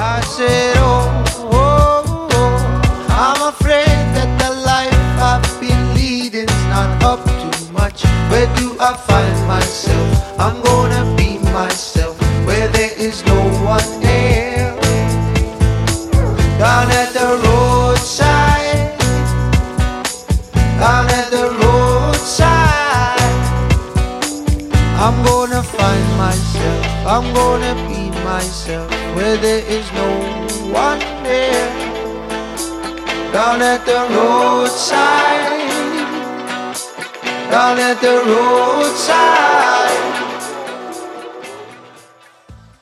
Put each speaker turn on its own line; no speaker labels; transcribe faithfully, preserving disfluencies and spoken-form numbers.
I said, oh, oh, oh, I'm afraid that the life I've been leading's not up to much. Where do I find myself? I'm gonna be myself where there is no one else. Down at the roadside, down at the roadside, I'm gonna find myself, I'm gonna be myself where there is no one there. Down at the roadside, down at the roadside.